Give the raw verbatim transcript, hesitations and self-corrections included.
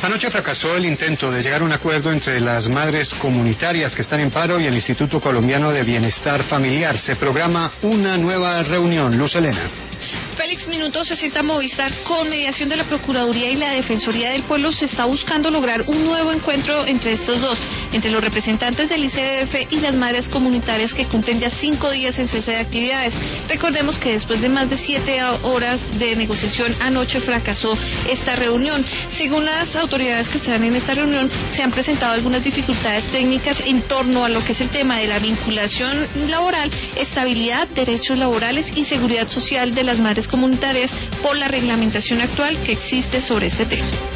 Anoche fracasó el intento de llegar a un acuerdo entre las madres comunitarias que están en paro y el Instituto Colombiano de Bienestar Familiar. Se programa una nueva reunión. Luz Helena. Félix, Minuto sesenta Movistar, con mediación de la Procuraduría y la Defensoría del Pueblo, se está buscando lograr un nuevo encuentro entre estos dos, entre los representantes del I C B F y las madres comunitarias que cumplen ya cinco días en cese de actividades. Recordemos que después de más de siete horas de negociación, anoche fracasó esta reunión. Según las autoridades que están en esta reunión, se han presentado algunas dificultades técnicas en torno a lo que es el tema de la vinculación laboral, estabilidad, derechos laborales y seguridad social de las madres comunitarias por la reglamentación actual que existe sobre este tema.